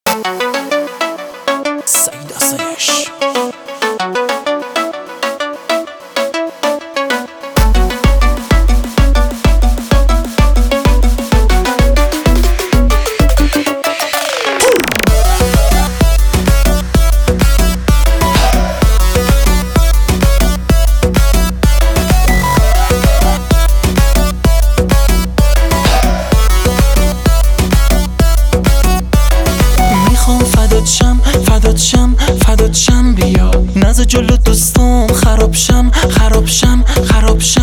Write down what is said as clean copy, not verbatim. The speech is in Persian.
سعید آسایش. فدات شم بیا، نذار جلو دوستام خراب شم